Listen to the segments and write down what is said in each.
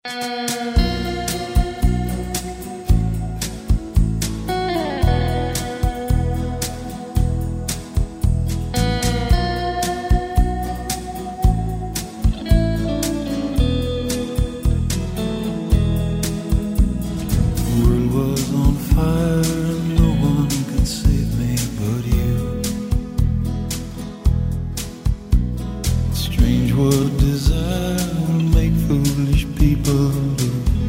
What desire will make foolish people do.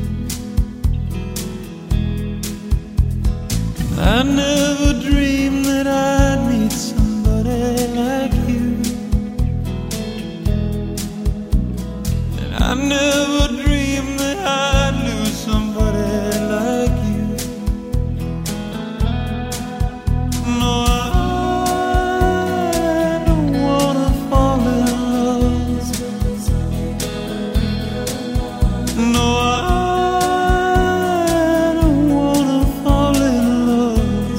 I never dreamed that I'd meet somebody like you, and I never dreamed that I'd lose somebody like you. No, I don't wanna fall in love. No, I don't wanna fall in love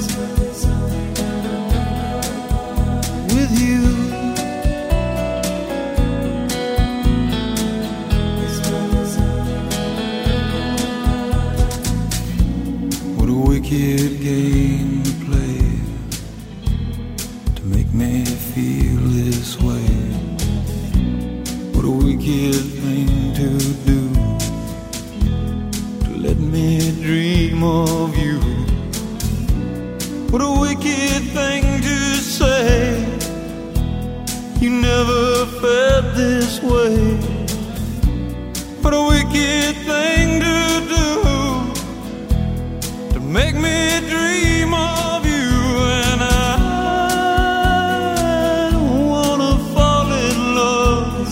with you. What a wicked game to play to make me feel this way. What a wicked thing to do, let me dream of you. What a wicked thing to say, you never felt this way. What a wicked thing to do, to make me dream of you. And I don't wanna fall in love.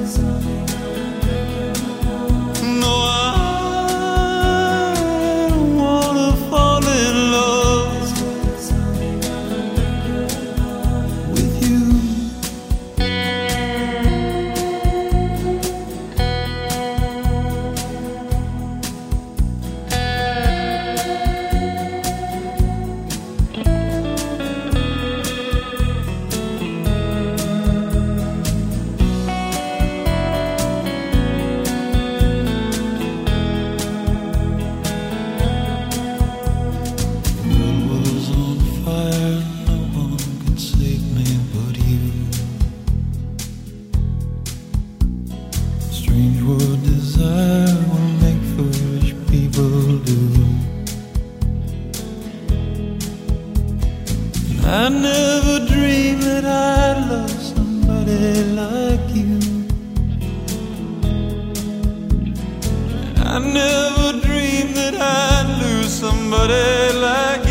No, strange what desire will make foolish people do. I never dreamed that I'd love somebody like you. I never dreamed that I'd lose somebody like you.